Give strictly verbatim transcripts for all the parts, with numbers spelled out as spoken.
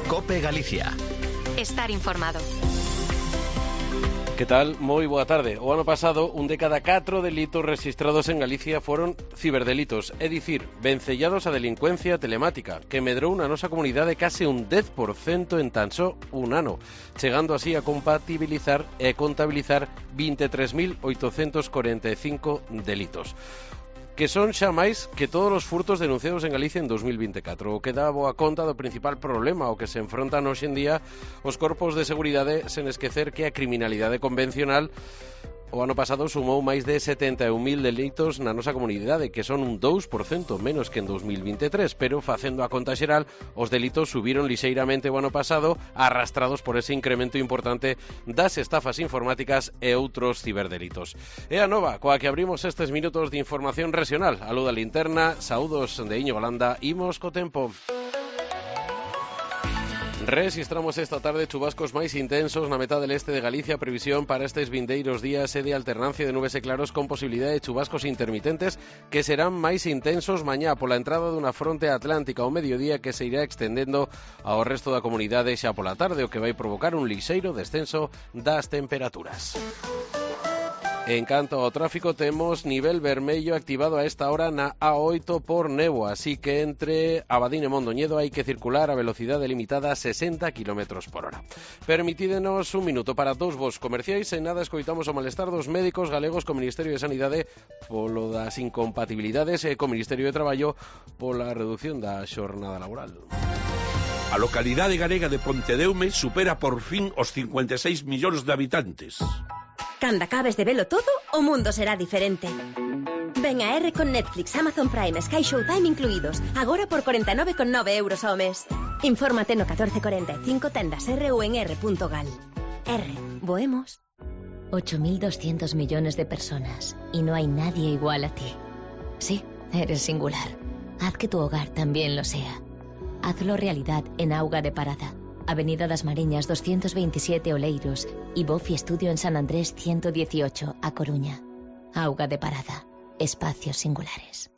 COPE Galicia. Estar informado. Que tal? Moi boa tarde. O ano pasado, un de cada catro delitos registrados en Galicia foron ciberdelitos, é dicir, vencellados a delincuencia telemática, que medrou na nosa comunidade case un dez por cento en tan só un ano, chegando así a compatibilizar e contabilizar vinte e tres mil oitocentos corenta e cinco delitos, que son xa máis que todos os furtos denunciados en Galicia en dos mil vinte e catro, o que dá boa conta do principal problema ao que se enfrontan hoxe en día os corpos de seguridade, sen esquecer que a criminalidade convencional o ano pasado sumou máis de setenta e un mil delitos na nosa comunidade, que son un dous por cento menos que en dos mil vinte e tres, pero facendo a conta xeral, os delitos subiron lixeiramente o ano pasado, arrastrados por ese incremento importante das estafas informáticas e outros ciberdelitos. É a nova coa que abrimos estes minutos de información regional. A luz da linterna, saúdos de Íñigo Landa, imos co tempo. Registramos esta tarde chubascos máis intensos na metade leste de Galicia. Previsión para estes vindeiros días é de alternancia de nubes e claros con posibilidade de chubascos intermitentes que serán máis intensos mañá pola entrada dunha fronte atlántica ao mediodía que se irá extendendo ao resto da comunidade xa pola tarde, o que vai provocar un lixeiro descenso das temperaturas. En canto ao tráfico, temos nivel vermello activado a esta hora na A oito por néboa, así que entre Abadín e Mondoñedo hai que circular a velocidade limitada a sesenta kilómetros por hora. Permitídenos un minuto para dous vos comerciais. En nada escoitamos o malestar dos médicos galegos co Ministerio de Sanidade polo das incompatibilidades e co Ministerio de Traballo pola reducción da xornada laboral. A localidade galega de Pontedeume supera por fin os cincuenta e seis millóns de habitantes. Cando acabes de velo todo, o mundo será diferente. Ven a R con Netflix, Amazon Prime, Sky Showtime incluídos, agora por corenta e nove con nove euros ao mes. Infórmate no catorce cuarenta y cinco, tendas R ou en r punto gal. R, boemos. ocho mil doscientos millones de personas y no hay nadie igual a ti. Sí, eres singular. Haz que tu hogar también lo sea. Hazlo realidad en Auga de Parada, Avenida das Mariñas doscientos veintisiete Oleiros y Bofi Estudio en San Andrés ciento dieciocho, A Coruña. Auga de Parada, espacios singulares.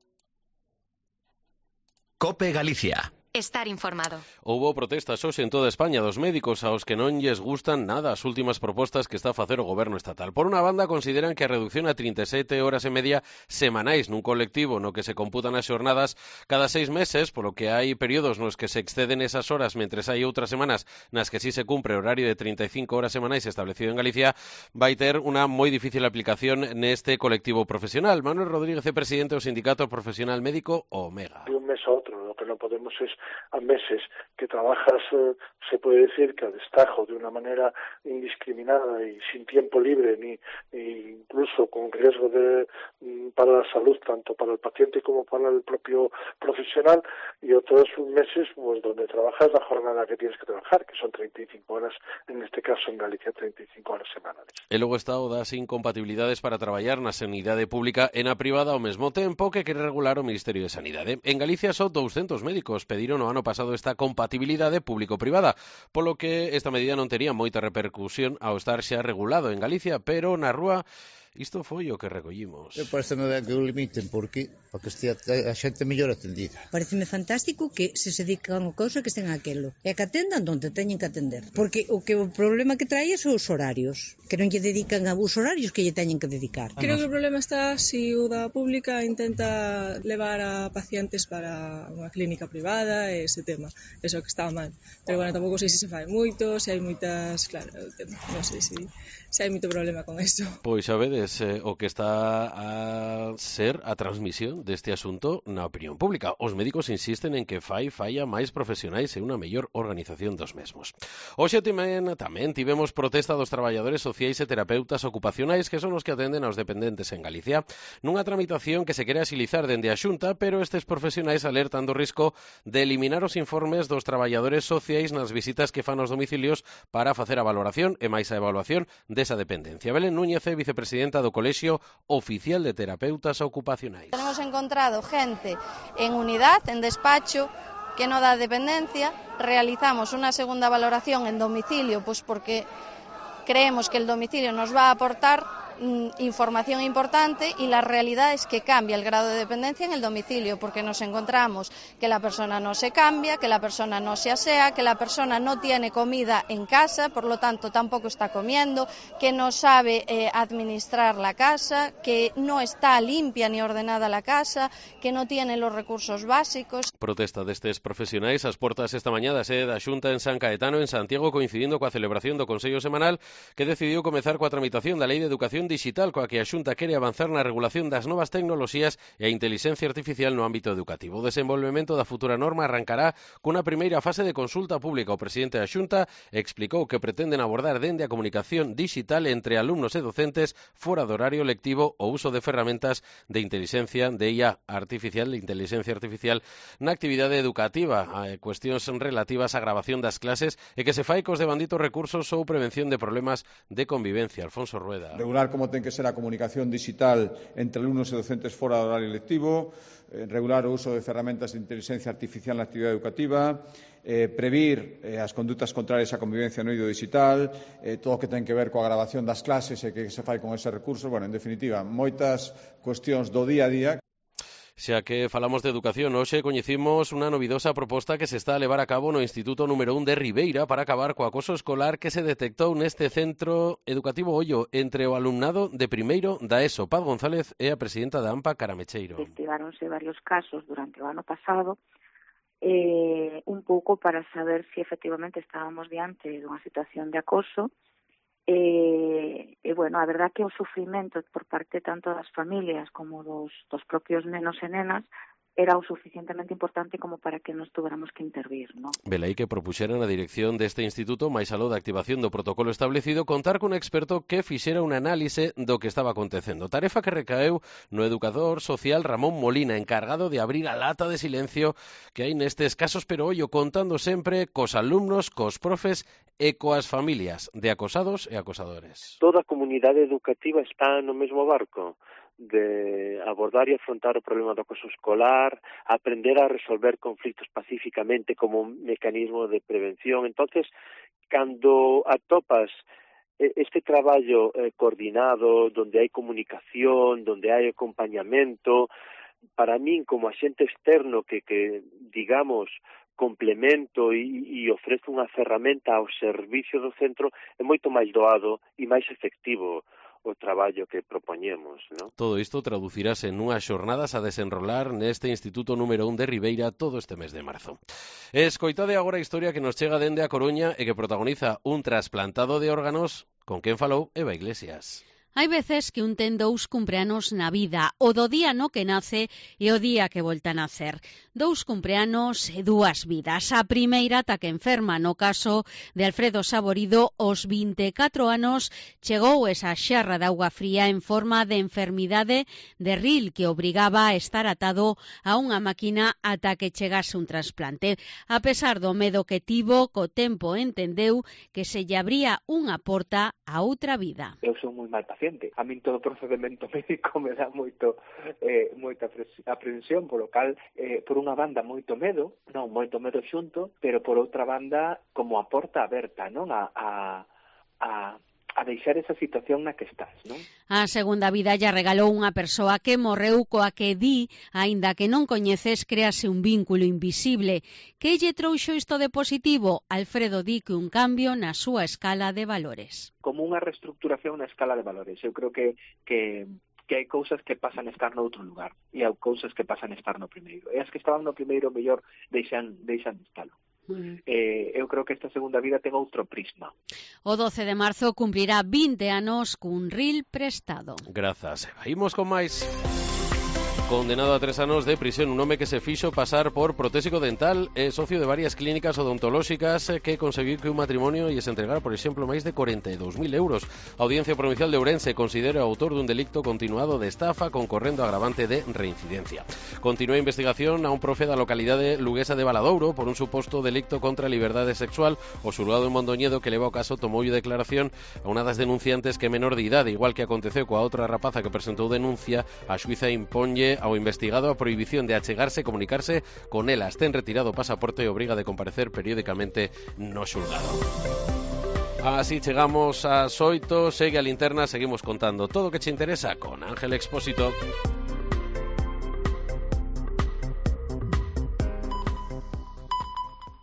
COPE Galicia. Estar informado. Houbo protestas hoxe en toda España dos médicos aos que non lles gustan nada as últimas propostas que está a facer o goberno estatal. Por unha banda, consideran que a reducción a trinta e sete horas e media semanais nun colectivo no que se computan as xornadas cada seis meses, polo que hai períodos nos que se exceden esas horas, mentres hai outras semanas nas que sí se cumpre o horario de trinta e cinco horas semanais establecido en Galicia, vai ter unha moi difícil aplicación neste colectivo profesional. Manuel Rodríguez é presidente do Sindicato Profesional Médico Omega. De un mes a otro, lo que no podemos es a meses que trabajas, eh, se puede decir que a destajo, de una manera indiscriminada y sin tiempo libre, ni, ni incluso con riesgo de para la salud, tanto para el paciente como para el propio profesional, y otros meses pues donde trabajas la jornada que tienes que trabajar, que son treinta y cinco horas, en este caso en Galicia treinta y cinco horas semanales. E logo está o das incompatibilidades para traballar na sanidade pública e na privada ao mesmo tempo que quere regular o Ministerio de Sanidade. En Galicia só douscentos médicos pediron o ano pasado esta compatibilidade público-privada, polo que esta medida non tería moita repercusión ao estar xa regulado en Galicia, pero na rúa isto foi o que recollimos. Eu pareceme ben que o limiten, porque para que estea a xente mellor atendida. Pareceme fantástico que se se dedican a cousa que estén aquelo, e que atendan donde teñen que atender, porque o que o problema que trae son os horarios, que non lle dedican a os horarios que lle teñen que dedicar. Creo que o problema está se o da pública intenta levar a pacientes para unha clínica privada e ese tema, eso que está mal, pero bueno, tampouco sei se se fai moito, se hai moitas, claro, non sei se, se hai moito problema con eso. Pois xa vedes eh, o que está a ser a transmisión deste asunto na opinión pública. Os médicos insisten en que fai falla máis profesionais e unha mellor organización dos mesmos. Hoxe tamén, tamén tivemos protesta dos traballadores sociais e terapeutas ocupacionais, que son os que atenden aos dependentes en Galicia, nunha tramitación que se quere axilizar dende a Xunta, pero estes profesionais alertan do risco de eliminar os informes dos traballadores sociais nas visitas que fan aos domicilios para facer a valoración e máis a evaluación desa dependencia. Belén Núñez é vicepresidenta do Colexio Oficial de Terapeutas Ocupacionais. Hemos encontrado gente en unidad, en despacho, que no da dependencia. Realizamos una segunda valoración en domicilio, pues porque creemos que el domicilio nos va a aportar mm, información importante y la realidad es que cambia el grado de dependencia en el domicilio, porque nos encontramos que la persona no se cambia, que la persona no se asea, que la persona no tiene comida en casa, por lo tanto tampoco está comiendo, que no sabe eh, administrar la casa, que no está limpia ni ordenada la casa, que no tiene los recursos básicos. Protesta destes profesionais ás portas esta mañá da sede da Xunta en San Caetano, en Santiago, coincidindo coa celebración do Consello Semanal, que decidiu comezar coa tramitación da Lei de Educación Digital, coa que a Xunta quere avanzar na regulación das novas tecnoloxías e a inteligencia artificial no ámbito educativo. O desenvolvemento da futura norma arrancará cunha primeira fase de consulta pública. O presidente da Xunta explicou que pretenden abordar dende a comunicación digital entre alumnos e docentes fora do horario lectivo o uso de ferramentas de inteligencia de I A artificial, de inteligencia artificial na actividade educativa, a cuestións relativas á grabación das clases e que se fai cos devanditos recursos ou prevención de problemas de convivencia. Alfonso Rueda. Regular como ten que ser a comunicación digital entre alumnos e docentes fora do horario lectivo, eh, regular o uso de ferramentas de inteligencia artificial na actividade educativa, eh, previr eh, as condutas contrarias á convivencia no eido digital, eh, todo o que ten que ver coa grabación das clases e que se fai con ese recurso. Bueno, en definitiva, moitas cuestións do día a día. Xa que falamos de educación, hoxe coñecimos unha novidosa proposta que se está a levar a cabo no Instituto número un de Ribeira para acabar co acoso escolar que se detectou neste centro educativo Ollo entre o alumnado de primeiro da ESO. Paz González é a presidenta da AMPA Caramecheiro. Investigáronse varios casos durante o ano pasado, eh, un pouco para saber se si efectivamente estábamos diante dunha situación de acoso. E, e, bueno, a verdad que o sufrimento por parte tanto das familias como dos, dos propios nenos e nenas era o suficientemente importante como para que nos tuviéramos que intervir, ¿no? Velaí que propuxeran a dirección deste instituto, máis aló da activación do protocolo establecido, contar cun experto que fixera un análise do que estaba acontecendo. Tarefa que recaeu no educador social Ramón Molina, encargado de abrir a lata de silencio que hai nestes casos, pero ollo, contando sempre cos alumnos, cos profes e coas familias de acosados e acosadores. Toda a comunidade educativa está no mesmo barco de abordar e afrontar o problema do acoso escolar, aprender a resolver conflitos pacíficamente como un mecanismo de prevención. Entonces, cando atopas este traballo eh, coordinado, donde hai comunicación, donde hai acompañamento, para min como axente externo que, que digamos, complemento e, e ofrece unha ferramenta ao servicio do centro, é moito máis doado e máis efectivo o traballo que propoñemos, ¿no? Todo isto traducirase nunhas xornadas a desenrolar neste Instituto número un de Ribeira todo este mes de marzo. Escoitade agora a historia que nos chega dende a Coruña e que protagoniza un trasplantado de órganos con quen falou Eva Iglesias. Hai veces que un ten dous cumpleanos na vida, o do día no que nace e o día que volta a nacer. Dous cumpleanos e dúas vidas. A primeira ata que enferma, no caso de Alfredo Saborido, aos vinte e catro anos, chegou esa xerra de auga fría en forma de enfermidade de ril que obrigaba a estar atado a unha máquina ata que chegase un trasplante. A pesar do medo que tivo, co tempo entendeu que se lle abría unha porta a outra vida. Eu sou moi mal paciente. A min todo o procedimento médico me dá moito eh, moita aprensión, polo cal, eh, por unha banda, moito medo, non, moito medo xunto, pero por outra banda, como a porta aberta, non, a, a, a, a deixar esa situación na que estás, non? A segunda vida lla regalou unha persoa que morreu coa que di, aínda que non coñeces, créase un vínculo invisible. Que lle trouxo isto de positivo? Alfredo di que un cambio na súa escala de valores. Como unha reestructuración na escala de valores. Eu creo que, que, que hai cousas que pasan a estar noutro lugar e hai cousas que pasan a estar no primeiro. E as que estaban no primeiro, mellor, deixan, deixan de estalo. Uh-huh. Eh, eu creo que esta segunda vida ten outro prisma. O doce de marzo cumprirá vinte anos cun ril prestado. Grazas. Imos con máis. Condenado a tres anos de prisión un home que se fixo pasar por protésico dental e socio de varias clínicas odontolóxicas que conseguiu que un matrimonio lles entregara, por exemplo, máis de corenta e dous mil euros. A Audiencia Provincial de Ourense considera o autor dun delicto continuado de estafa concorrendo agravante de reincidencia. Continúa a investigación a un profe da localidade luguesa de Valadouro por un suposto delicto contra a liberdade sexual. O xulgado en Mondoñedo que leva o caso tomoulle declaración a unha das denunciantes que é menor de idade, igual que aconteceu coa outra rapaza que presentou denuncia. A xuíza imponlle ao investigado a prohibición de achegarse e comunicarse con elas. Ten retirado o pasaporte e obriga de comparecer periódicamente no xulgado. Así chegamos ás oito, segue a linterna, seguimos contando todo o que che interesa con Ángel Expósito.